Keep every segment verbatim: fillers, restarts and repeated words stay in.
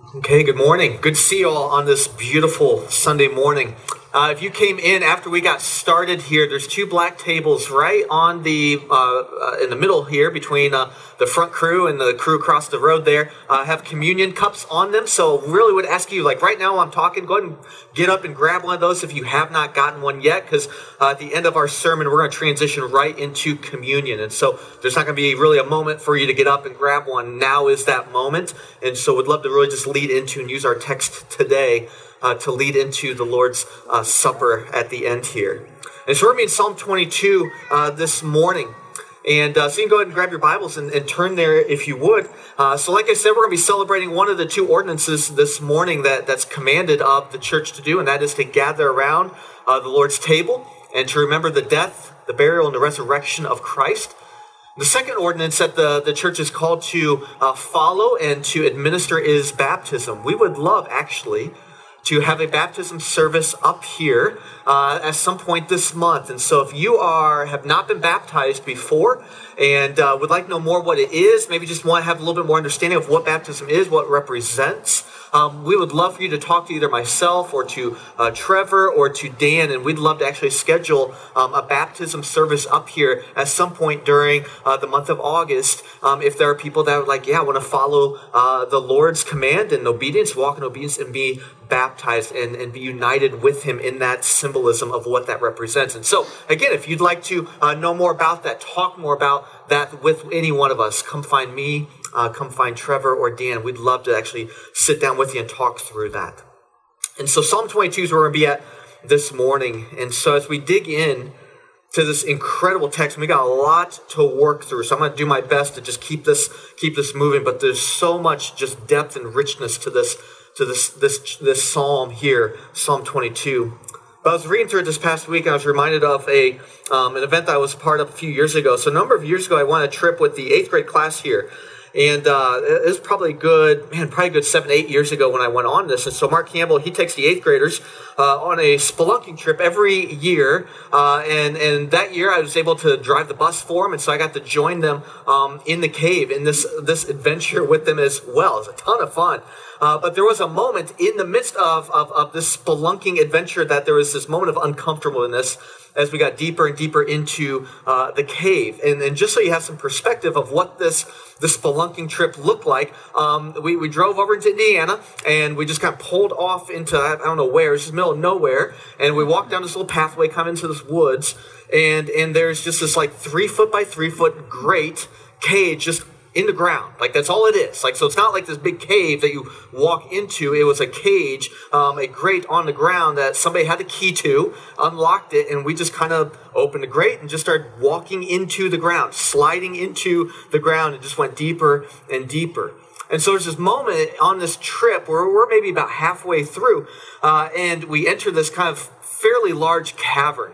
Okay, good morning. Good to see you all on this beautiful Sunday morning. Uh, if you came in after we got started here, there's two black tables right on the uh, uh, in the middle here between uh, the front crew and the crew across the road there. Uh, have communion cups on them. So really would ask you, like right now while I'm talking, go ahead and get up and grab one of those if you have not gotten one yet, because uh, at the end of our sermon, we're going to transition right into communion. And so there's not going to be really a moment for you to get up and grab one. Now is that moment. And so we'd love to really just lead into and use our text today Uh, to lead into the Lord's uh, Supper at the end here. And so we're going to be in Psalm twenty-two uh, this morning. And uh, so you can go ahead and grab your Bibles and, and turn there if you would. Uh, so like I said, we're going to be celebrating one of the two ordinances this morning that, that's commanded of the church to do, and that is to gather around uh, the Lord's table and to remember the death, the burial, and the resurrection of Christ. The second ordinance that the, the church is called to uh, follow and to administer is baptism. We would love, actually, to have a baptism service up here uh, at some point this month. And so if you are have not been baptized before and uh, would like to know more what it is, maybe just want to have a little bit more understanding of what baptism is, what it represents, um, we would love for you to talk to either myself or to uh, Trevor or to Dan, and we'd love to actually schedule um, a baptism service up here at some point during uh, the month of August. Um, if there are people that would like, yeah, want to follow uh, the Lord's command and obedience, walk in obedience and be baptized and, and be united with him in that symbolism of what that represents. And so, again, if you'd like to uh, know more about that, talk more about that with any one of us, come find me, uh, come find Trevor or Dan. We'd love to actually sit down with you and talk through that. And so Psalm twenty-two is where we're going to be at this morning. And so as we dig in to this incredible text, we got a lot to work through. So I'm going to do my best to just keep this keep this moving. But there's so much just depth and richness to this to this this this psalm here, Psalm twenty-two. But I was reading through it this past week, and I was reminded of a um, an event that I was part of a few years ago. So a number of years ago, I went on a trip with the eighth grade class here. And uh, it was probably good, man, probably good seven, eight years ago when I went on this. And so Mark Campbell, he takes the eighth graders uh, on a spelunking trip every year. Uh, and, and that year I was able to drive the bus for him. And so I got to join them um, in the cave in this, this adventure with them as well. It was a ton of fun. Uh, but there was a moment in the midst of, of, of this spelunking adventure that there was this moment of uncomfortableness as we got deeper and deeper into uh, the cave. And, and just so you have some perspective of what this, this spelunking trip looked like, um, we, we drove over into Indiana, and we just kind of pulled off into, I don't know where, it's just the middle of nowhere, and we walked down this little pathway, come into this woods, and, and there's just this like three foot by three foot grate cage just in the ground. Like, that's all it is. Like, so it's not like this big cave that you walk into. It was a cage, um, a grate on the ground that somebody had a key to, unlocked it, and we just kind of opened the grate and just started walking into the ground, sliding into the ground, and just went deeper and deeper. And so there's this moment on this trip where we're maybe about halfway through, uh, and we enter this kind of fairly large cavern.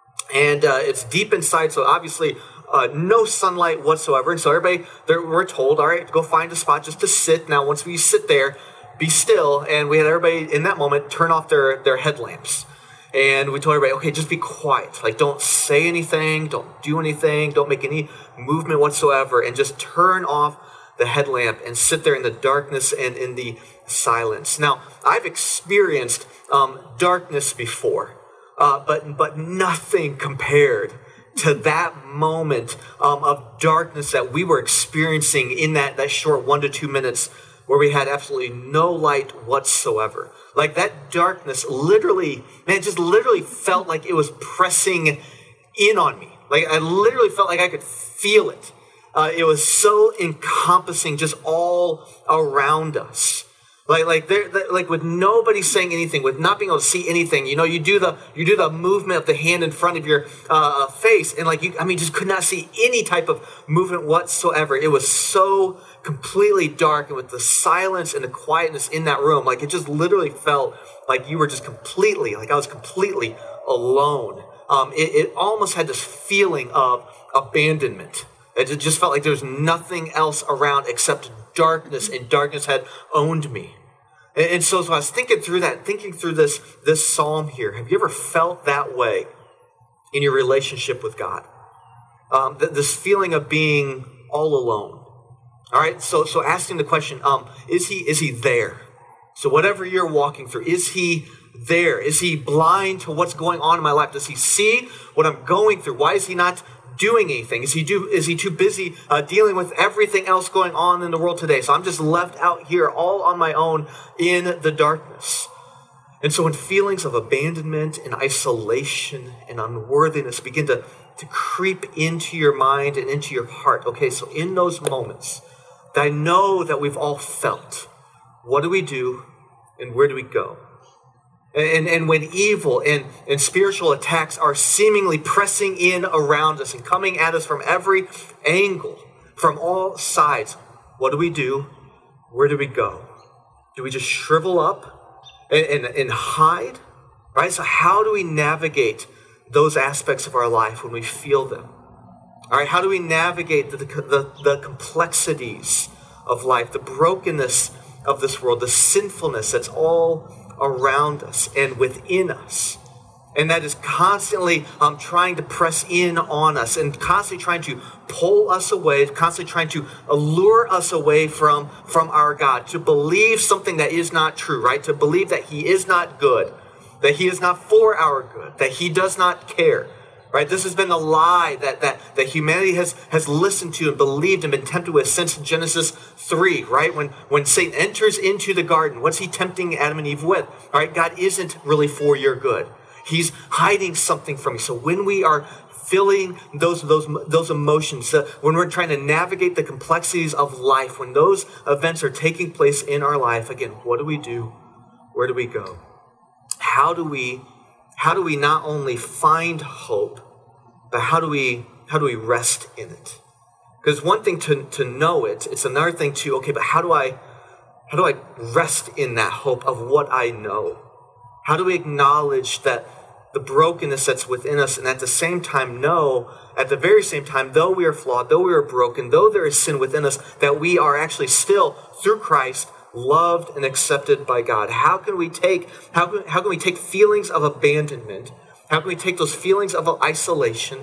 And uh, it's deep inside, so obviously Uh, no sunlight whatsoever. And so everybody, we're told, all right, go find a spot just to sit. Now, once we sit there, be still. And we had everybody in that moment turn off their, their headlamps. And we told everybody, okay, just be quiet. Like, don't say anything. Don't do anything. Don't make any movement whatsoever. And just turn off the headlamp and sit there in the darkness and in the silence. Now, I've experienced um, darkness before, uh, but but nothing compared to that moment um, of darkness that we were experiencing in that, that short one to two minutes where we had absolutely no light whatsoever. Like, that darkness literally, man, just literally felt like it was pressing in on me. Like, I literally felt like I could feel it. Uh, it was so encompassing just all around us. Like, like, there, like, with nobody saying anything, with not being able to see anything, you know, you do the, you do the movement of the hand in front of your uh, face, and like, you, I mean, just could not see any type of movement whatsoever. It was so completely dark, and with the silence and the quietness in that room, like, it just literally felt like you were just completely, like I was completely alone. Um, it, it almost had this feeling of abandonment. It just felt like there was nothing else around except darkness, and darkness had owned me. And so, so I was thinking through that, thinking through this, this psalm here. Have you ever felt that way in your relationship with God? Um, th- this feeling of being all alone. All right, so so asking the question, um, is he is he there? So whatever you're walking through, is he there? Is he blind to what's going on in my life? Does he see what I'm going through? Why is he not doing anything? Is he do? Is he too busy uh, dealing with everything else going on in the world today? So I'm just left out here all on my own in the darkness. And so when feelings of abandonment and isolation and unworthiness begin to, to creep into your mind and into your heart, okay, so in those moments that I know that we've all felt, what do we do and where do we go? And, and when evil and, and spiritual attacks are seemingly pressing in around us and coming at us from every angle, from all sides, what do we do? Where do we go? Do we just shrivel up and, and, and hide? Right? So how do we navigate those aspects of our life when we feel them? All right, how do we navigate the, the, the complexities of life, the brokenness of this world, the sinfulness that's all around us and within us, and that is constantly um, trying to press in on us and constantly trying to pull us away, constantly trying to allure us away from, from our God, to believe something that is not true, right? To believe that he is not good, that he is not for our good, that he does not care, right? This has been the lie that, that, that humanity has, has listened to and believed and been tempted with since Genesis three, right? When, when Satan enters into the garden, what's he tempting Adam and Eve with? All right, God isn't really for your good. He's hiding something from you. So when we are feeling those, those, those emotions, uh, when we're trying to navigate the complexities of life, when those events are taking place in our life, again, what do we do? Where do we go? How do we How do we not only find hope, but how do we how do we rest in it? Because one thing to, to know it, it's another thing to, okay, but how do I how do I rest in that hope of what I know? How do we acknowledge that the brokenness that's within us, and at the same time know, at the very same time, though we are flawed, though we are broken, though there is sin within us, that we are actually still, through Christ, loved and accepted by God? How can we take how can, how can we take feelings of abandonment? How can we take those feelings of isolation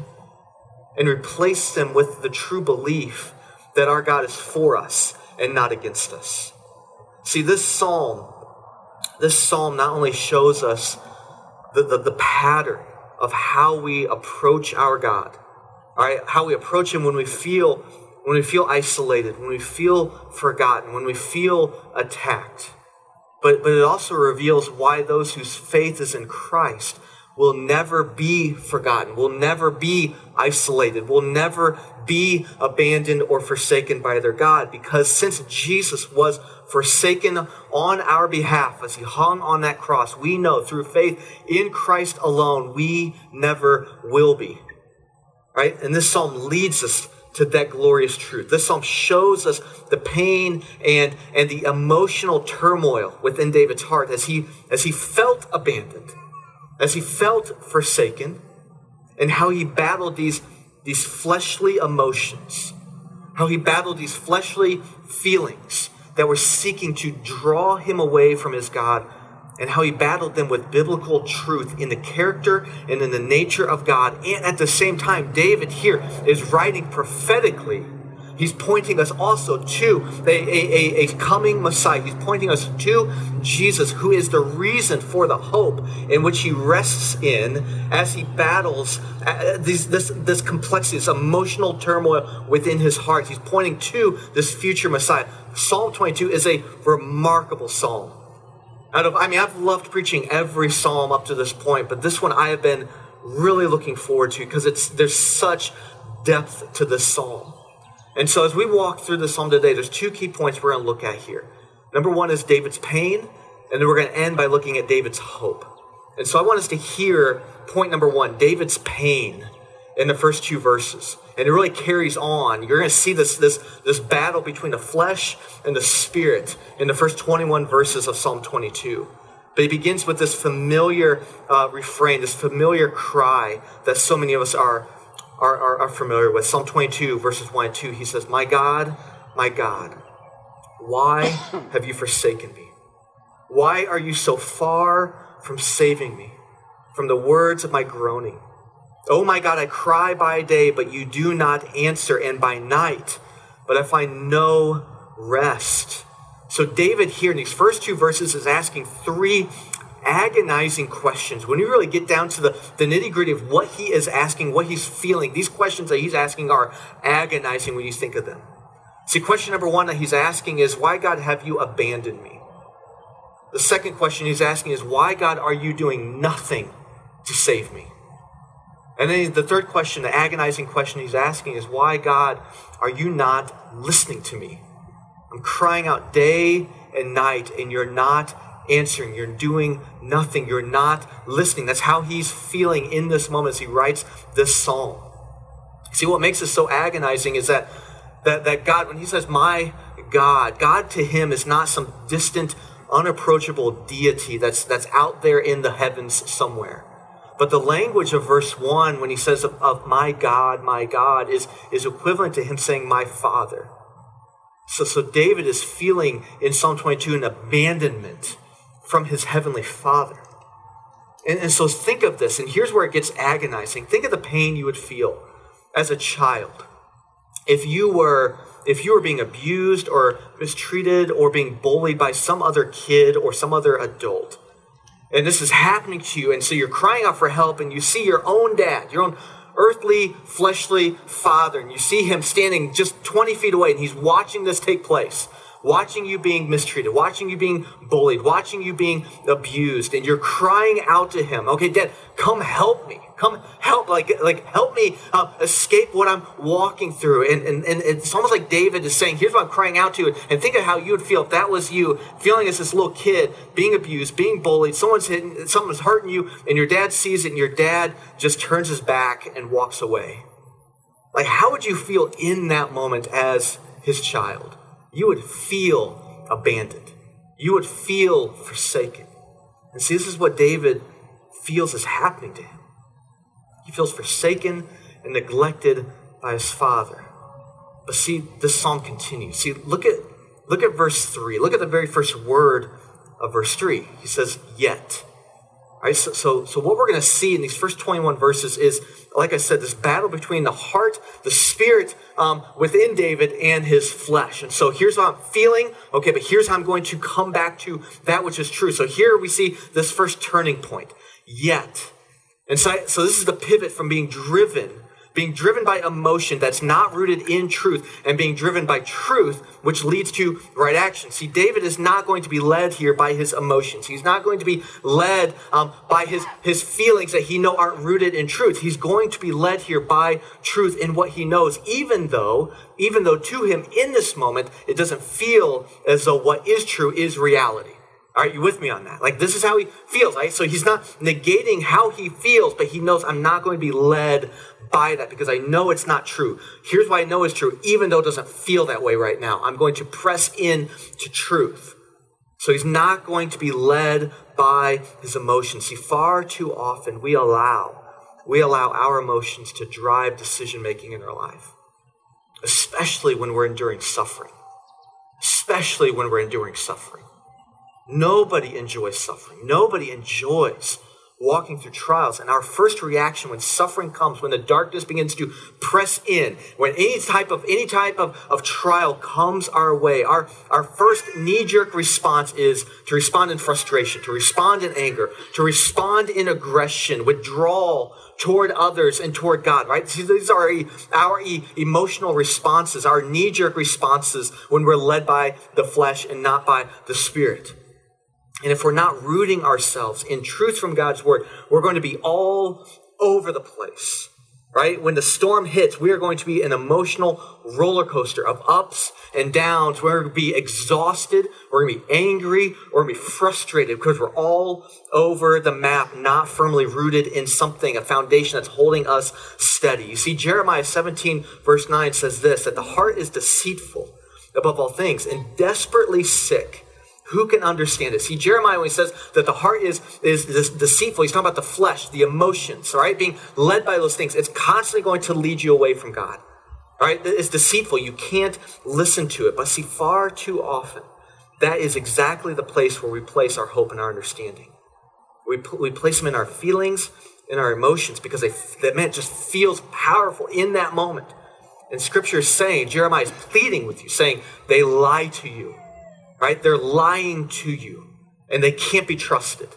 and replace them with the true belief that our God is for us and not against us? See, this psalm, this psalm not only shows us the, the, the pattern of how we approach our God, all right, how we approach him when we feel when we feel isolated, when we feel forgotten, when we feel attacked. But, but it also reveals why those whose faith is in Christ will never be forgotten, will never be isolated, will never be abandoned or forsaken by their God. Because since Jesus was forsaken on our behalf as he hung on that cross, we know through faith in Christ alone, we never will be. Right? And this psalm leads us to that glorious truth. This psalm shows us the pain and, and the emotional turmoil within David's heart as he, as he felt abandoned, as he felt forsaken, and how he battled these, these fleshly emotions, how he battled these fleshly feelings that were seeking to draw him away from his God, and how he battled them with biblical truth in the character and in the nature of God. And at the same time, David here is writing prophetically. He's pointing us also to a, a, a coming Messiah. He's pointing us to Jesus, who is the reason for the hope in which he rests in as he battles these, this, this complexity, this emotional turmoil within his heart. He's pointing to this future Messiah. Psalm twenty-two is a remarkable psalm. Out of, I mean, I've loved preaching every psalm up to this point, but this one I have been really looking forward to because it's there's such depth to this psalm. And so as we walk through the psalm today, there's two key points we're going to look at here. Number one is David's pain, and then we're going to end by looking at David's hope. And so I want us to hear point number one, David's pain, in the first two verses. And it really carries on. You're going to see this, this, this battle between the flesh and the spirit in the first twenty-one verses of Psalm twenty-two. But he begins with this familiar uh, refrain, this familiar cry that so many of us are, are, are, are familiar with. Psalm twenty-two, verses one and two, he says, "My God, my God, why have you forsaken me? Why are you so far from saving me from the words of my groaning? Oh my God, I cry by day, but you do not answer, and by night, but I find no rest. So David here in these first two verses is asking three agonizing questions. When you really get down to the, the nitty-gritty of what he is asking, what he's feeling, these questions that he's asking are agonizing when you think of them. See, question number one that he's asking is, why, God, have you abandoned me? The second question he's asking is, why, God, are you doing nothing to save me? And then the third question, the agonizing question he's asking is, why, God, are you not listening to me? I'm crying out day and night, and you're not answering. You're doing nothing. You're not listening. That's how he's feeling in this moment as he writes this psalm. See, what makes it so agonizing is that, that, that God, when he says, my God, God to him is not some distant, unapproachable deity that's, that's out there in the heavens somewhere. But the language of verse one, when he says of, of my God, my God, is, is equivalent to him saying, my Father. So, so David is feeling in Psalm twenty-two an abandonment from his heavenly Father. And, and so think of this, and here's where it gets agonizing. Think of the pain you would feel as a child if you were if you were being abused or mistreated or being bullied by some other kid or some other adult. And this is happening to you, and so you're crying out for help, and you see your own dad, your own earthly, fleshly father, and you see him standing just twenty feet away, and he's watching this take place. Watching you being mistreated, watching you being bullied, watching you being abused, and you're crying out to him, okay, Dad, come help me. Come help, like, like help me uh, escape what I'm walking through. And, and, and it's almost like David is saying, here's what I'm crying out to. And think of how you would feel if that was you, feeling as this little kid, being abused, being bullied, someone's hitting, someone's hurting you, and your dad sees it, and your dad just turns his back and walks away. Like, how would you feel in that moment as his child? You would feel abandoned. You would feel forsaken. And see, this is what David feels is happening to him. He feels forsaken and neglected by his father. But see, this psalm continues. See, look at look at verse three. Look at the very first word of verse three. He says, yet. All right, so, so, so what we're going to see in these first twenty-one verses is, like I said, this battle between the heart, the spirit um, within David and his flesh. And so here's what I'm feeling. Okay, but here's how I'm going to come back to that which is true. So here we see this first turning point. Yet. And so, so this is the pivot from being driven, being driven by emotion that's not rooted in truth, and being driven by truth, which leads to right action. See, David is not going to be led here by his emotions. He's not going to be led um, by his, his feelings that he know aren't rooted in truth. He's going to be led here by truth in what he knows, even though, even though to him in this moment, it doesn't feel as though what is true is reality. Are you with me on that? Like, this is how he feels, right? So he's not negating how he feels, but he knows I'm not going to be led by that because I know it's not true. Here's why I know it's true, even though it doesn't feel that way right now. I'm going to press in to truth. So he's not going to be led by his emotions. See, far too often we allow, we allow our emotions to drive decision-making in our life, especially when we're enduring suffering, especially when we're enduring suffering. Nobody enjoys suffering. Nobody enjoys walking through trials. And our first reaction when suffering comes, when the darkness begins to press in, when any type of any type of, of trial comes our way, our, our first knee-jerk response is to respond in frustration, to respond in anger, to respond in aggression, withdrawal toward others and toward God, right? See, these are our emotional responses, our knee-jerk responses when we're led by the flesh and not by the Spirit. And if we're not rooting ourselves in truth from God's word, we're going to be all over the place, right? When the storm hits, we are going to be an emotional roller coaster of ups and downs. We're going to be exhausted. We're going to be angry. We're going to be frustrated because we're all over the map, not firmly rooted in something, a foundation that's holding us steady. You see, Jeremiah seventeen verse nine says this, that the heart is deceitful above all things and desperately sick. Who can understand it? See, Jeremiah, when he says that the heart is, is deceitful, he's talking about the flesh, the emotions, all right? Being led by those things. It's constantly going to lead you away from God, all right? It's deceitful. You can't listen to it. But see, far too often, that is exactly the place where we place our hope and our understanding. We, we place them in our feelings, in our emotions, because they, that man just feels powerful in that moment. And Scripture is saying, Jeremiah is pleading with you, saying, they lie to you. right? They're lying to you, and they can't be trusted.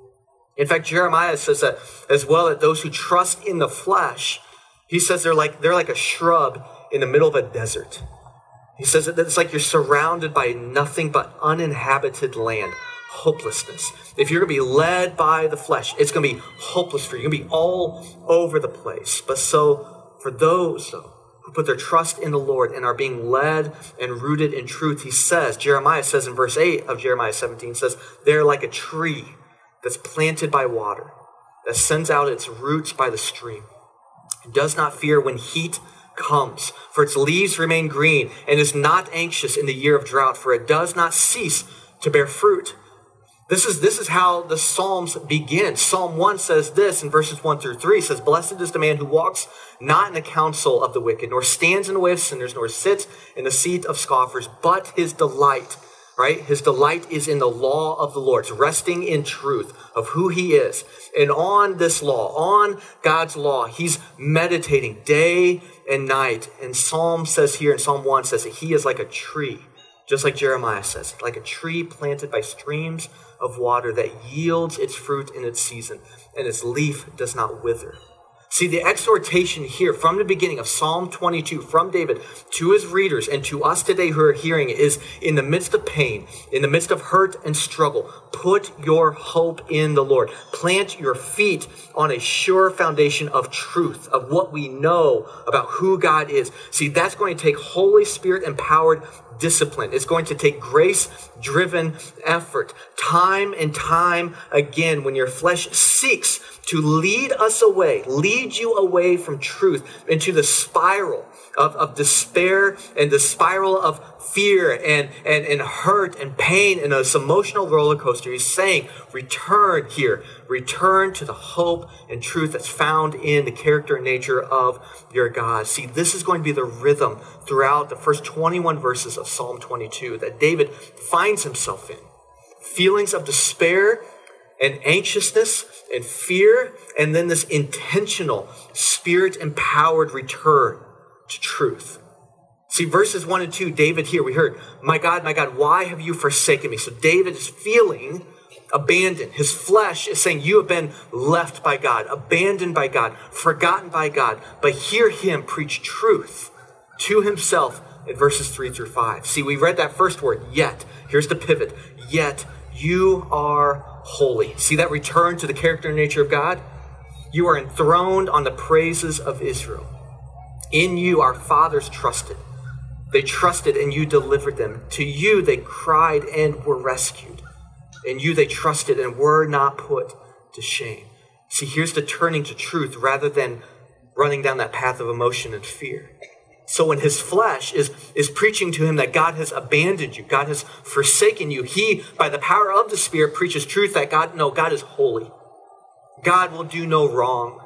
In fact, Jeremiah says that as well, that those who trust in the flesh, he says they're like they're like a shrub in the middle of a desert. He says that it's like you're surrounded by nothing but uninhabited land, hopelessness. If you're going to be led by the flesh, it's going to be hopeless for you. You're going to be all over the place. But so for those, though, who put their trust in the Lord and are being led and rooted in truth, he says, Jeremiah says in verse eight of Jeremiah seventeen, says, they're like a tree that's planted by water, that sends out its roots by the stream. It does not fear when heat comes, for its leaves remain green, and is not anxious in the year of drought, for it does not cease to bear fruit. This is, this is how the Psalms begin. Psalm one says this in verses one through three. It says, blessed is the man who walks not in the counsel of the wicked, nor stands in the way of sinners, nor sits in the seat of scoffers, but his delight, right? His delight is in the law of the Lord, resting in truth of who he is. And on this law, on God's law, he's meditating day and night. And Psalm says here in Psalm one says that he is like a tree, just like Jeremiah says, like a tree planted by streams of water that yields its fruit in its season, and its leaf does not wither. See, the exhortation here from the beginning of Psalm twenty-two, from David to his readers and to us today who are hearing it, is in the midst of pain, in the midst of hurt and struggle, put your hope in the Lord. Plant your feet on a sure foundation of truth, of what we know about who God is. See, that's going to take Holy Spirit empowered discipline. It's going to take grace-driven effort. Time and time again, when your flesh seeks to lead us away, lead you away from truth into the spiral of, of despair and the spiral of fear and, and, and hurt and pain and this emotional roller coaster. He's saying, return here, return to the hope and truth that's found in the character and nature of your God. See, this is going to be the rhythm throughout the first twenty-one verses of Psalm twenty-two that David finds himself in. Feelings of despair and anxiousness and fear, and then this intentional, spirit-empowered return to truth. See, verses one and two, David here, we heard, my God, my God, why have you forsaken me? So David is feeling abandoned. His flesh is saying, you have been left by God, abandoned by God, forgotten by God. But hear him preach truth to himself in verses three through five. See, we read that first word, yet. Here's the pivot. Yet you are holy. See that return to the character and nature of God? You are enthroned on the praises of Israel. In you our fathers trusted. They trusted and you delivered them. To you they cried and were rescued. In you they trusted and were not put to shame. See, here's the turning to truth rather than running down that path of emotion and fear. So when his flesh is, is preaching to him that God has abandoned you, God has forsaken you, he, by the power of the Spirit, preaches truth that God, no, God is holy. God will do no wrong.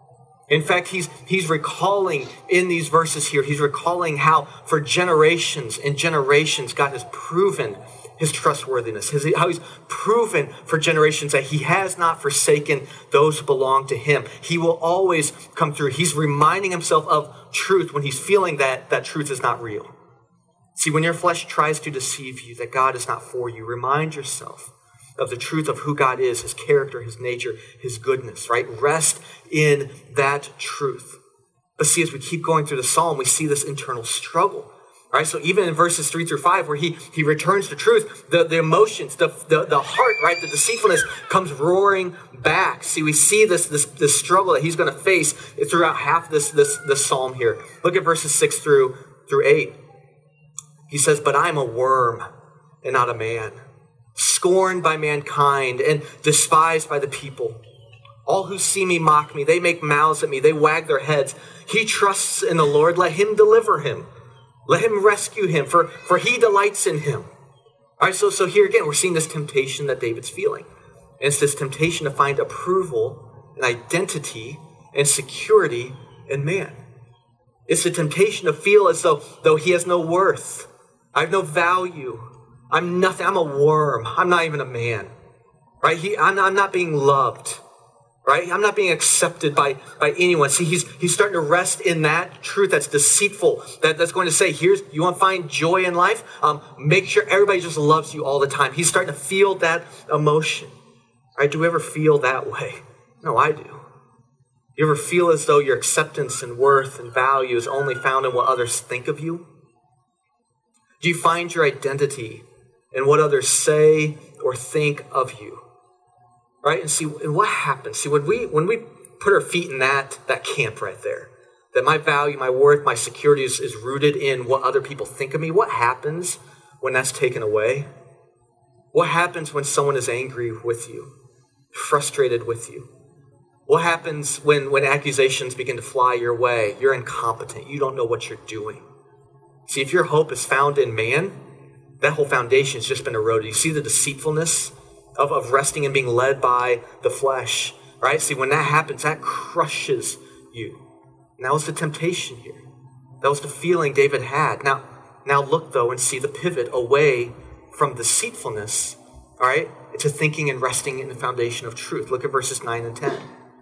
In fact, he's, he's recalling in these verses here, he's recalling how for generations and generations, God has proven his trustworthiness, his, how he's proven for generations that he has not forsaken those who belong to him. He will always come through. He's reminding himself of truth when he's feeling that that truth is not real. See, when your flesh tries to deceive you, that God is not for you, remind yourself of the truth of who God is, his character, his nature, his goodness, right? Rest in that truth. But see, as we keep going through the psalm, we see this internal struggle. Right? So even in verses three through five, where he, he returns to truth, the, the emotions, the, the, the heart, right? The deceitfulness comes roaring back. See, we see this, this, this struggle that he's going to face throughout half this, this, this psalm here. Look at verses six through, through eight. He says, but I am a worm and not a man, scorned by mankind and despised by the people. All who see me mock me. They make mouths at me. They wag their heads. He trusts in the Lord. Let him deliver him. Let him rescue him, for, for he delights in him. All right, so, so here again, we're seeing this temptation that David's feeling. And it's this temptation to find approval and identity and security in man. It's the temptation to feel as though, though he has no worth. I have no value. I'm nothing. I'm a worm. I'm not even a man. Right? He, I'm, I'm not being loved. right? I'm not being accepted by, by anyone. See, he's he's starting to rest in that truth that's deceitful, that, that's going to say, here's, you want to find joy in life? Um, make sure everybody just loves you all the time. He's starting to feel that emotion, right? Do we ever feel that way? No, I do. You ever feel as though your acceptance and worth and value is only found in what others think of you? Do you find your identity in what others say or think of you? Right? And see, and what happens? See, when we when we put our feet in that that camp right there, that my value, my worth, my security is, is rooted in what other people think of me, what happens when that's taken away? What happens when someone is angry with you, frustrated with you? What happens when, when accusations begin to fly your way? You're incompetent. You don't know what you're doing. See, if your hope is found in man, that whole foundation has just been eroded. You see the deceitfulness of, of resting and being led by the flesh, right? See, when that happens, that crushes you. And that was the temptation here. That was the feeling David had. Now, now look, though, and see the pivot away from deceitfulness, all right, to thinking and resting in the foundation of truth. Look at verses nine and ten.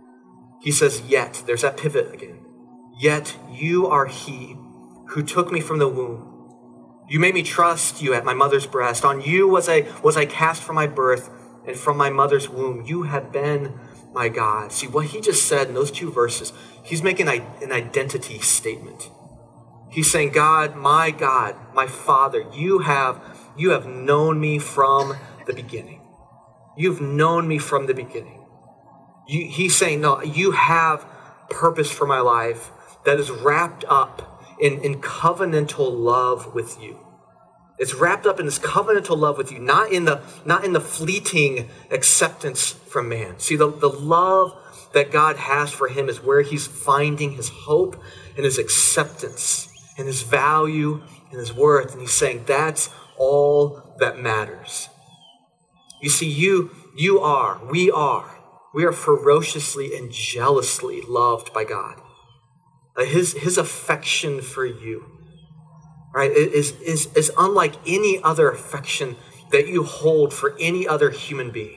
He says, yet, there's that pivot again. Yet you are he who took me from the womb. You made me trust you at my mother's breast. On you was I, was I cast from my birth, and from my mother's womb. You have been my God. See, what he just said in those two verses, he's making an identity statement. He's saying, God, my God, my Father, you have, you have known me from the beginning. You've known me from the beginning. You, he's saying, no, you have purpose for my life that is wrapped up in, in covenantal love with you. It's wrapped up in this covenantal love with you, not in the, not in the fleeting acceptance from man. See, the, the love that God has for him is where he's finding his hope and his acceptance and his value and his worth. And he's saying that's all that matters. You see, you, you are, we are, we are ferociously and jealously loved by God. Uh, his, his affection for you, right, is, is, is unlike any other affection that you hold for any other human being.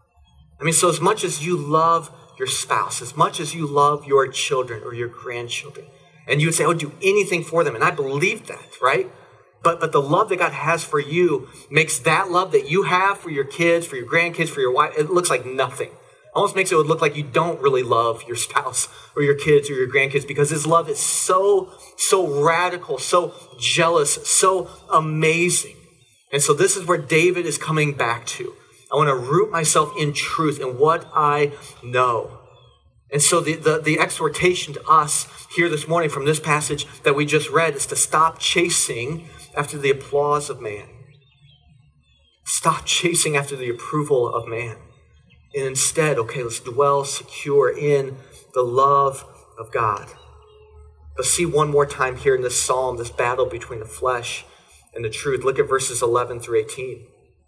I mean, so as much as you love your spouse, as much as you love your children or your grandchildren, and you would say, I would do anything for them, and I believe that, right? But but the love that God has for you makes that love that you have for your kids, for your grandkids, for your wife, it looks like nothing. Almost makes it look like you don't really love your spouse or your kids or your grandkids, because his love is so, so radical, so jealous, so amazing. And so this is where David is coming back to. I want to root myself in truth and what I know. And so the, the, the exhortation to us here this morning from this passage that we just read is to stop chasing after the applause of man. Stop chasing after the approval of man. And instead, okay, let's dwell secure in the love of God. Let's see one more time here in this psalm, this battle between the flesh and the truth. Look at verses eleven through eighteen.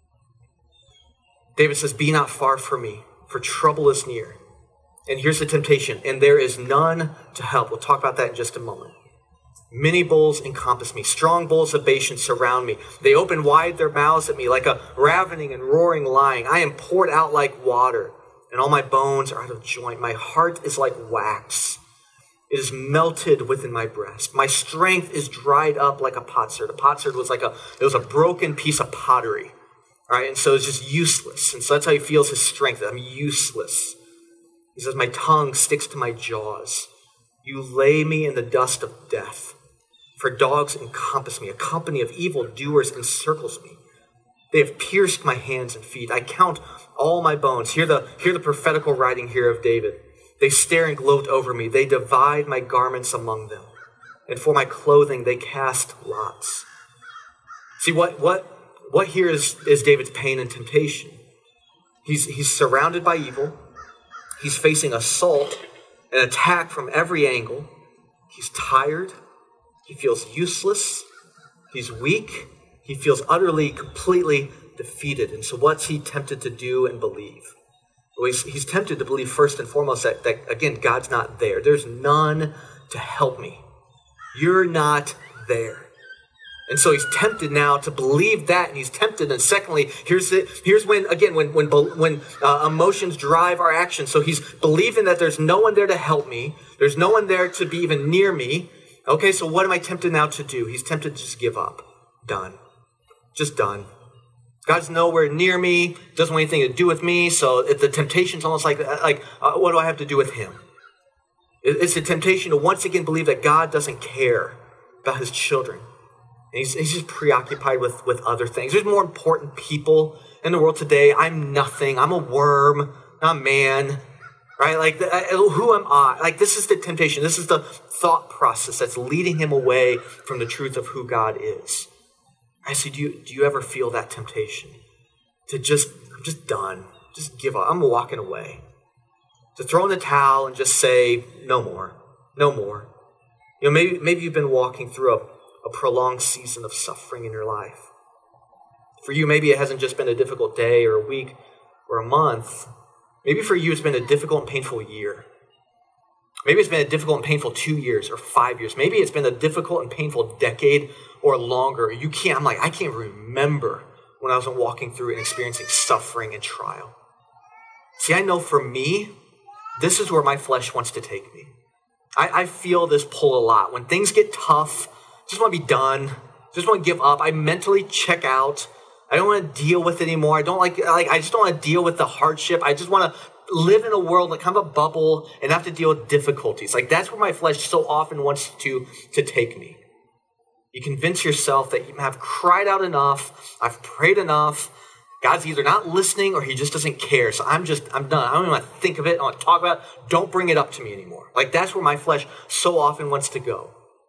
David says, be not far from me, for trouble is near. And here's the temptation, and there is none to help. We'll talk about that in just a moment. Many bulls encompass me. Strong bulls of Bashan surround me. They open wide their mouths at me like a ravening and roaring lion. I am poured out like water, and all my bones are out of joint. My heart is like wax. It is melted within my breast. My strength is dried up like a potsherd. A potsherd was like a, it was a broken piece of pottery. All right, and so it's just useless. And so that's how he feels his strength. I'm useless. He says, my tongue sticks to my jaws. You lay me in the dust of death. For dogs encompass me. A company of evildoers encircles me. They have pierced my hands and feet. I count all my bones. Hear the, hear the prophetical writing here of David. They stare and gloat over me. They divide my garments among them. And for my clothing, they cast lots. See, what, what, what here is, is David's pain and temptation. He's, he's surrounded by evil. He's facing assault, an attack from every angle. He's tired. He feels useless. He's weak. He feels utterly, completely defeated. And so what's he tempted to do and believe? Well, he's, he's tempted to believe first and foremost that, that, again, God's not there. There's none to help me. You're not there. And so he's tempted now to believe that, and he's tempted. And secondly, here's it. Here's when again when when when uh, emotions drive our actions. So he's believing that there's no one there to help me. There's no one there to be even near me. Okay, so what am I tempted now to do? He's tempted to just give up. Done. Just done. God's nowhere near me. Doesn't want anything to do with me. So it, the temptation's almost like like uh, what do I have to do with him? It, it's a temptation to once again believe that God doesn't care about his children. He's, he's just preoccupied with, with other things. There's more important people in the world today. I'm nothing. I'm a worm, not a man, right? Like, the, I, who am I? Like, this is the temptation. This is the thought process that's leading him away from the truth of who God is. I say, do you, do you ever feel that temptation to just, I'm just done, just give up. I'm walking away. To throw in the towel and just say, no more, no more. You know, maybe, maybe you've been walking through a a prolonged season of suffering in your life. For you, maybe it hasn't just been a difficult day or a week or a month. Maybe for you, it's been a difficult and painful year. Maybe it's been a difficult and painful two years or five years. Maybe it's been a difficult and painful decade or longer. You can't, I'm like, I can't remember when I wasn't walking through and experiencing suffering and trial. See, I know for me, this is where my flesh wants to take me. I, I feel this pull a lot. When things get tough, just want to be done. Just want to give up. I mentally check out. I don't want to deal with it anymore. I don't like, like, I just don't want to deal with the hardship. I just want to live in a world, like kind of a bubble, and have to deal with difficulties. Like, that's where my flesh so often wants to, to take me. You convince yourself that you have cried out enough. I've prayed enough. God's either not listening or he just doesn't care. So I'm just, I'm done. I don't even want to think of it. I don't want to talk about it. Don't bring it up to me anymore. Like, that's where my flesh so often wants to go.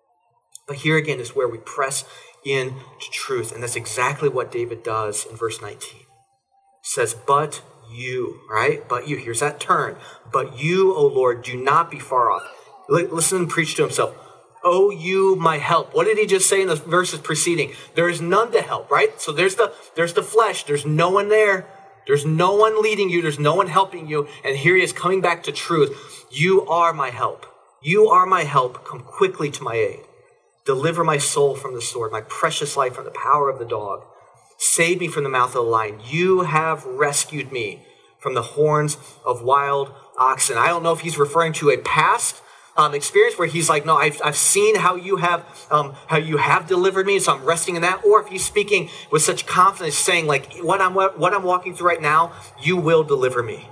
But here again is where we press in to truth. And that's exactly what David does in verse nineteen. He says, but you, right? But you, here's that turn. But you, O Lord, do not be far off. Listen and preach to himself. Oh, you, my help. What did he just say in the verses preceding? There is none to help, right? So there's the, there's the flesh. There's no one there. There's no one leading you. There's no one helping you. And here he is coming back to truth. You are my help. You are my help. Come quickly to my aid. Deliver my soul from the sword, my precious life from the power of the dog. Save me from the mouth of the lion. You have rescued me from the horns of wild oxen. I don't know if he's referring to a past um, experience where he's like, no, I've, I've seen how you have um, how you have delivered me, so I'm resting in that. Or if he's speaking with such confidence, saying like, what I'm what I'm walking through right now, you will deliver me.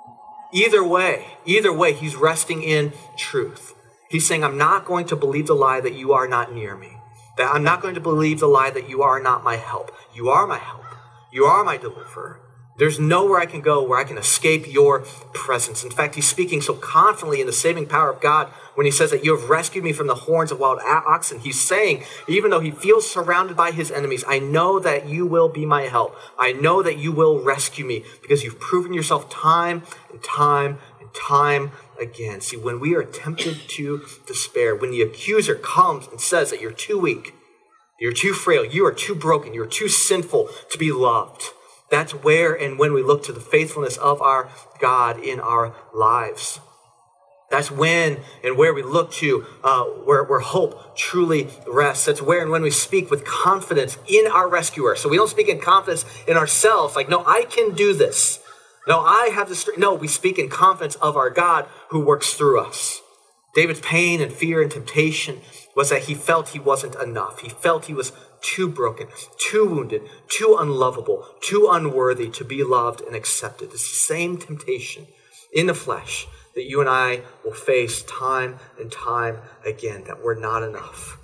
Either way, either way, he's resting in truth. He's saying, I'm not going to believe the lie that you are not near me. That I'm not going to believe the lie that you are not my help. You are my help. You are my deliverer. There's nowhere I can go where I can escape your presence. In fact, he's speaking so confidently in the saving power of God when he says that you have rescued me from the horns of wild oxen. He's saying, even though he feels surrounded by his enemies, I know that you will be my help. I know that you will rescue me because you've proven yourself time and time and time again. See, when we are tempted to despair, when the accuser comes and says that you're too weak, you're too frail, you are too broken, you're too sinful to be loved, that's where and when we look to the faithfulness of our God in our lives. That's when and where we look to, uh, where, where hope truly rests. That's where and when we speak with confidence in our rescuer. So we don't speak in confidence in ourselves, like, no, I can do this. No, I have the strength. No, we speak in confidence of our God who works through us. David's pain and fear and temptation was that he felt he wasn't enough. He felt he was too broken, too wounded, too unlovable, too unworthy to be loved and accepted. It's the same temptation in the flesh that you and I will face time and time again, that we're not enough.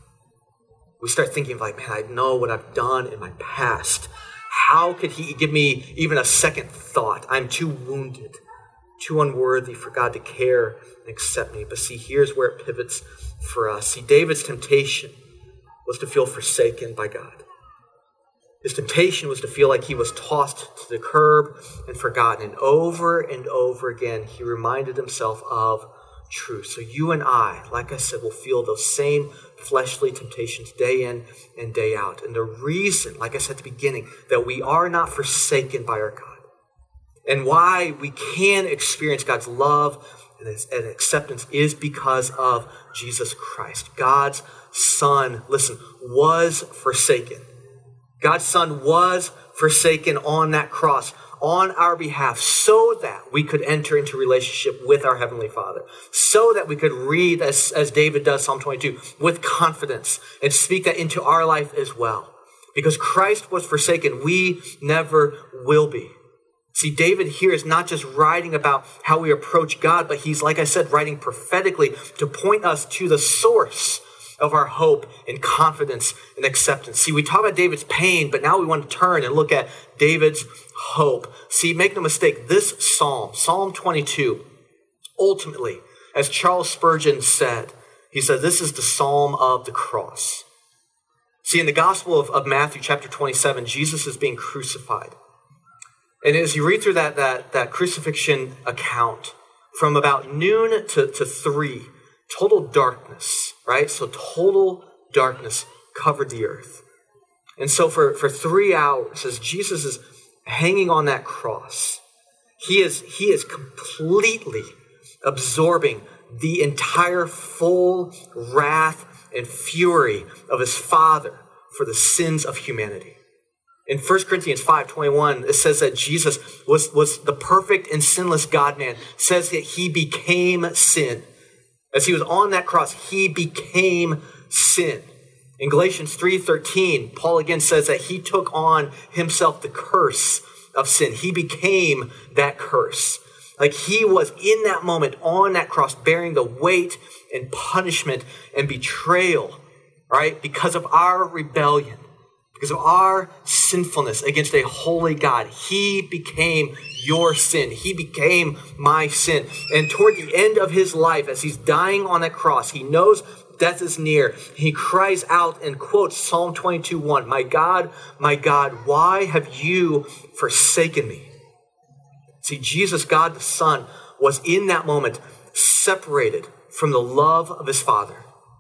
We start thinking like, man, I know what I've done in my past. How could he give me even a second thought? I'm too wounded, too unworthy for God to care and accept me. But see, here's where it pivots for us. See, David's temptation was to feel forsaken by God. His temptation was to feel like he was tossed to the curb and forgotten. And over and over again, he reminded himself of truth. So you and I, like I said, will feel those same fleshly temptations day in and day out. And the reason, like I said at the beginning, that we are not forsaken by our God and why we can experience God's love and acceptance is because of Jesus Christ. God's Son, listen, was forsaken. God's Son was forsaken on that cross on our behalf so that we could enter into relationship with our Heavenly Father, so that we could read, as, as David does, Psalm twenty-two, with confidence and speak that into our life as well. Because Christ was forsaken, we never will be. See, David here is not just writing about how we approach God, but he's, like I said, writing prophetically to point us to the source of our hope and confidence and acceptance. See, we talk about David's pain, but now we want to turn and look at David's hope. See, make no mistake, this psalm, Psalm twenty-two, ultimately, as Charles Spurgeon said, he said, this is the psalm of the cross. See, in the Gospel of, of Matthew chapter twenty-seven, Jesus is being crucified. And as you read through that, that, that crucifixion account, from about noon to, to three, total darkness, right? So total darkness covered the earth. And so for, for three hours, as Jesus is hanging on that cross, he is, he is completely absorbing the entire full wrath and fury of his Father for the sins of humanity. In First Corinthians five twenty-one, it says that Jesus was, was the perfect and sinless God-man. It says that he became sin. As he was on that cross, he became sin. In Galatians three thirteen, Paul again says that he took on himself the curse of sin. He became that curse. Like he was in that moment on that cross bearing the weight and punishment and betrayal, right? Because of our rebellion. Because of our sinfulness against a holy God, he became your sin. He became my sin. And toward the end of his life, as he's dying on that cross, he knows death is near. He cries out and quotes Psalm twenty-two one, "My God, my God, why have you forsaken me?" See, Jesus, God the Son, was in that moment separated from the love of his Father.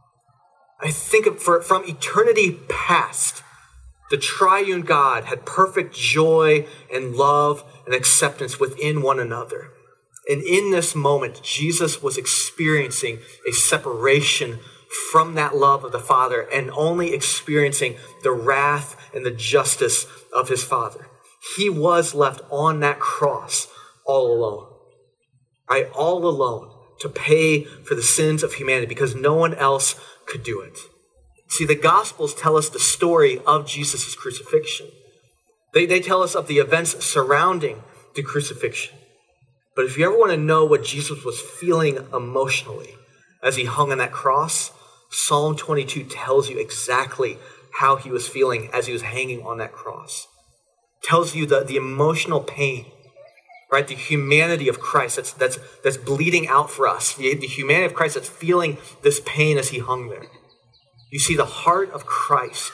I think of, for, from eternity past, the triune God had perfect joy and love and acceptance within one another. And in this moment, Jesus was experiencing a separation from that love of the Father and only experiencing the wrath and the justice of his Father. He was left on that cross all alone, right? All alone to pay for the sins of humanity because no one else could do it. See, the Gospels tell us the story of Jesus' crucifixion. They, they tell us of the events surrounding the crucifixion. But if you ever want to know what Jesus was feeling emotionally as he hung on that cross, Psalm twenty-two tells you exactly how he was feeling as he was hanging on that cross. It tells you the, the emotional pain, right? The humanity of Christ that's, that's, that's bleeding out for us. The, the humanity of Christ that's feeling this pain as he hung there. You see, the heart of Christ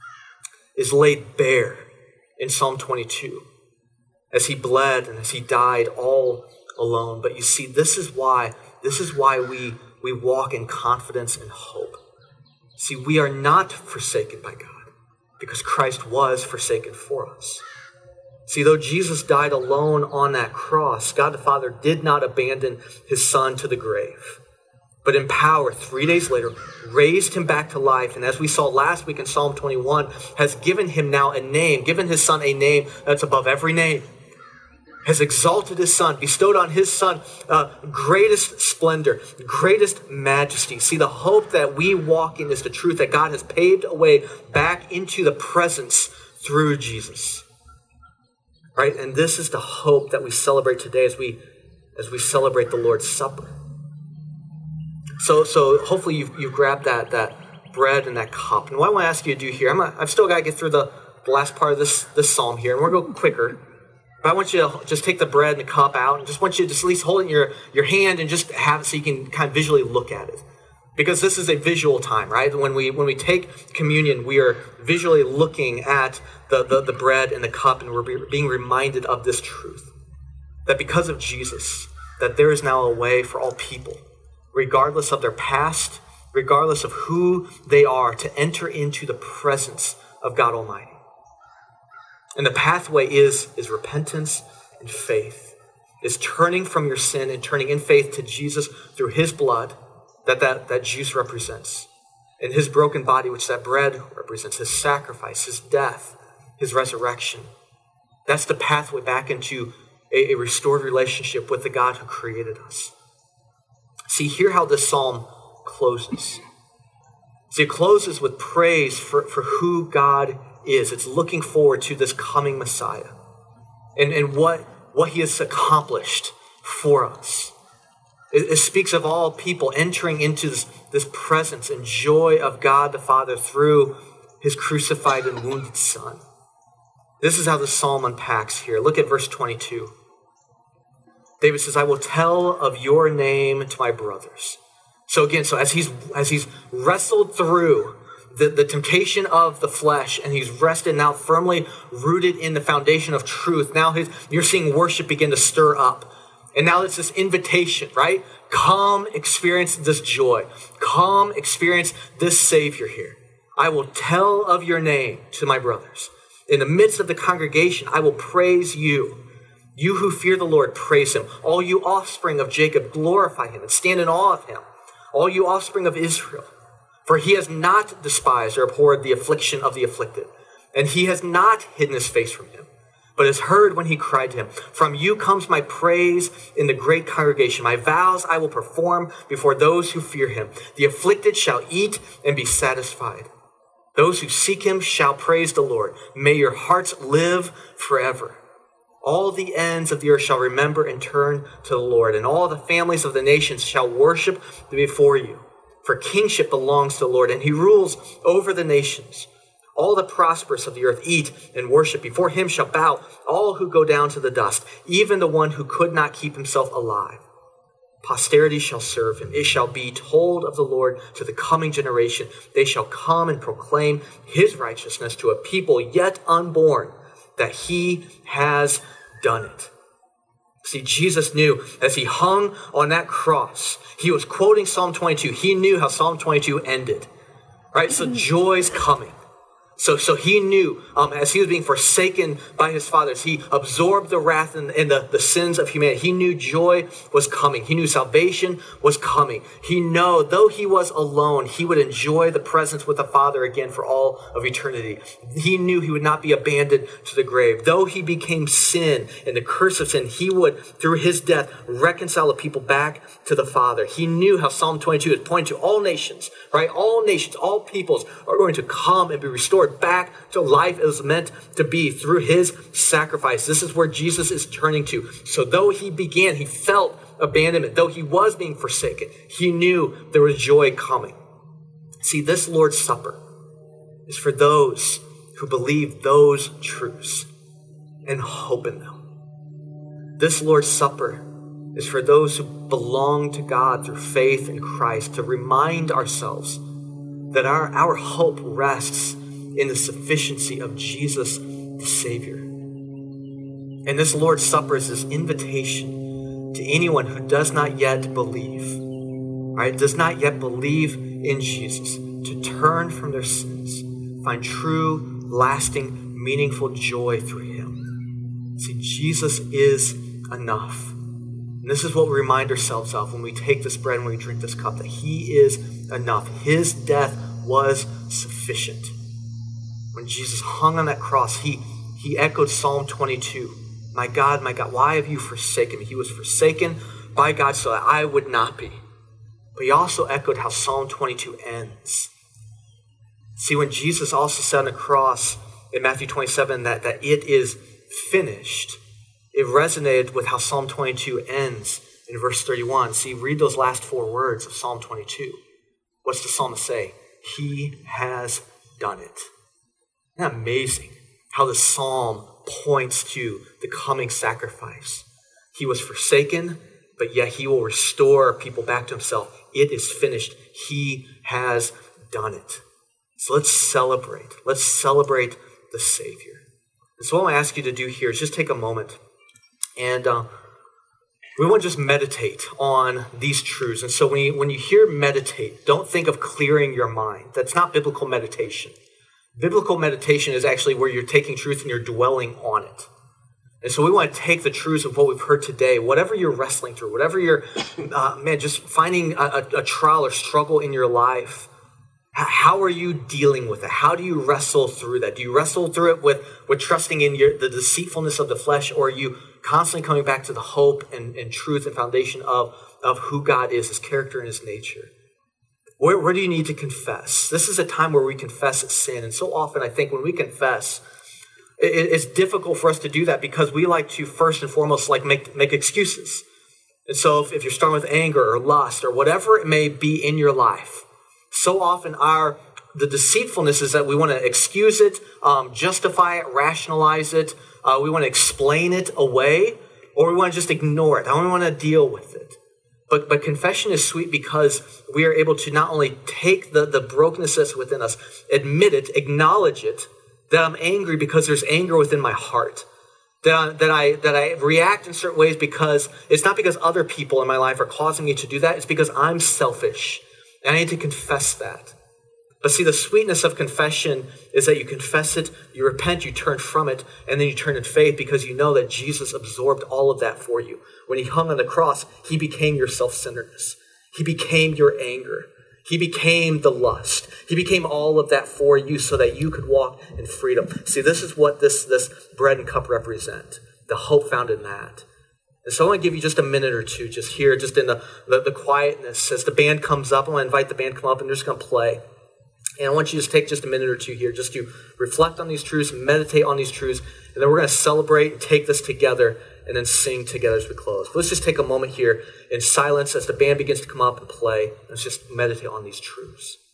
is laid bare in Psalm twenty-two as he bled and as he died all alone. But you see, this is why, this is why we, we walk in confidence and hope. See, we are not forsaken by God because Christ was forsaken for us. See, though Jesus died alone on that cross, God the Father did not abandon his Son to the grave, but in power, three days later, raised him back to life. And as we saw last week in Psalm twenty-one, has given him now a name, given his Son a name that's above every name, has exalted his Son, bestowed on his Son uh, greatest splendor, greatest majesty. See, the hope that we walk in is the truth that God has paved a way back into the presence through Jesus. Right? And this is the hope that we celebrate today as we as we celebrate the Lord's Supper. So, so hopefully you've, you've grabbed that, that bread and that cup. And what I want to ask you to do here, I'm not, I've still got to get through the, the last part of this, this psalm here, and we're going to go quicker. But I want you to just take the bread and the cup out, and just want you to just at least hold it in your, your hand and just have it so you can kind of visually look at it. Because this is a visual time, right? When we when we take communion, we are visually looking at the, the, the bread and the cup, and we're being reminded of this truth. That because of Jesus, that there is now a way for all people, regardless of their past, regardless of who they are, to enter into the presence of God Almighty. And the pathway is, is repentance and faith. is turning from your sin and turning in faith to Jesus through his blood that that, that juice represents, and his broken body, which that bread represents, his sacrifice, his death, his resurrection. That's the pathway back into a, a restored relationship with the God who created us. See, hear how this psalm closes. See, it closes with praise for, for who God is. It's looking forward to this coming Messiah and, and what, what he has accomplished for us. It, it speaks of all people entering into this, this presence and joy of God the Father through his crucified and wounded Son. This is how the psalm unpacks here. Look at verse twenty-two. David says, I will tell of your name to my brothers. So again, so as he's as he's wrestled through the, the temptation of the flesh, and he's rested now firmly rooted in the foundation of truth, now his, you're seeing worship begin to stir up. And now it's this invitation, right? Come experience this joy. Come experience this Savior here. I will tell of your name to my brothers. In the midst of the congregation, I will praise you. You who fear the Lord, praise him. All you offspring of Jacob, glorify him and stand in awe of him. All you offspring of Israel. For he has not despised or abhorred the affliction of the afflicted, and he has not hidden his face from him, but has heard when he cried to him. From you comes my praise in the great congregation. My vows I will perform before those who fear him. The afflicted shall eat and be satisfied. Those who seek him shall praise the Lord. May your hearts live forever. All the ends of the earth shall remember and turn to the Lord, and all the families of the nations shall worship before you. For kingship belongs to the Lord, and he rules over the nations. All the prosperous of the earth eat and worship. Before him shall bow all who go down to the dust, even the one who could not keep himself alive. Posterity shall serve him. It shall be told of the Lord to the coming generation. They shall come and proclaim his righteousness to a people yet unborn, that he has done it. See, Jesus knew as he hung on that cross, he was quoting Psalm twenty-two. He knew how Psalm twenty-two ended, right? So joy's coming. So, so he knew um, as he was being forsaken by his fathers, he absorbed the wrath and, and the, the sins of humanity. He knew joy was coming. He knew salvation was coming. He knew, though he was alone, he would enjoy the presence with the Father again for all of eternity. He knew he would not be abandoned to the grave. Though he became sin and the curse of sin, he would, through his death, reconcile the people back to the Father. He knew how Psalm twenty-two is pointing to all nations, right? All nations, all peoples are going to come and be restored back to life it was meant to be through his sacrifice. This is where Jesus is turning to. So though he began, he felt abandonment. Though he was being forsaken, he knew there was joy coming. See, this Lord's Supper is for those who believe those truths and hope in them. This Lord's Supper is for those who belong to God through faith in Christ, to remind ourselves that our, our hope rests in the sufficiency of Jesus, the Savior. And this Lord's Supper is this invitation to anyone who does not yet believe, right? Does not yet believe in Jesus, to turn from their sins, find true, lasting, meaningful joy through him. See, Jesus is enough. And this is what we remind ourselves of when we take this bread and when we drink this cup, that he is enough. His death was sufficient. When Jesus hung on that cross, he, he echoed Psalm twenty-two. My God, my God, why have you forsaken me? He was forsaken by God so that I would not be. But he also echoed how Psalm twenty-two ends. See, when Jesus also said on the cross in Matthew twenty-seven that, that it is finished, it resonated with how Psalm twenty-two ends in verse thirty-one. See, read those last four words of Psalm twenty-two. What's the psalmist say? He has done it. Isn't that amazing how the psalm points to the coming sacrifice? He was forsaken, but yet he will restore people back to himself. It is finished. He has done it. So let's celebrate. Let's celebrate the Savior. And so what I want to ask you to do here is just take a moment and uh, we want to just meditate on these truths. And so when you, when you hear meditate, don't think of clearing your mind. That's not biblical meditation. Biblical meditation is actually where you're taking truth and you're dwelling on it. And so we want to take the truths of what we've heard today, whatever you're wrestling through, whatever you're, uh, man, just finding a, a trial or struggle in your life. How are you dealing with it? How do you wrestle through that? Do you wrestle through it with, with trusting in your, the deceitfulness of the flesh, or are you constantly coming back to the hope and, and truth and foundation of, of who God is, his character and his nature? Where, where do you need to confess? This is a time where we confess sin. And so often I think when we confess, it, it's difficult for us to do that because we like to first and foremost like make, make excuses. And so if, if you're starting with anger or lust or whatever it may be in your life, so often our the deceitfulness is that we want to excuse it, um, justify it, rationalize it. Uh, we want to explain it away, or we want to just ignore it. I don't want to deal with it. But but confession is sweet because we are able to not only take the, the brokenness that's within us, admit it, acknowledge it, that I'm angry because there's anger within my heart. That I, that I that I react in certain ways because it's not because other people in my life are causing me to do that. It's because I'm selfish. And I need to confess that. But see, the sweetness of confession is that you confess it, you repent, you turn from it, and then you turn in faith because you know that Jesus absorbed all of that for you. When he hung on the cross, he became your self-centeredness. He became your anger. He became the lust. He became all of that for you so that you could walk in freedom. See, this is what this, this bread and cup represent, the hope found in that. And so I want to give you just a minute or two just here, just in the, the, the quietness. As the band comes up, I want to invite the band to come up and they're just going to play. And I want you to just take just a minute or two here just to reflect on these truths, meditate on these truths, and then we're going to celebrate and take this together and then sing together as we close. But let's just take a moment here in silence as the band begins to come up and play. Let's just meditate on these truths.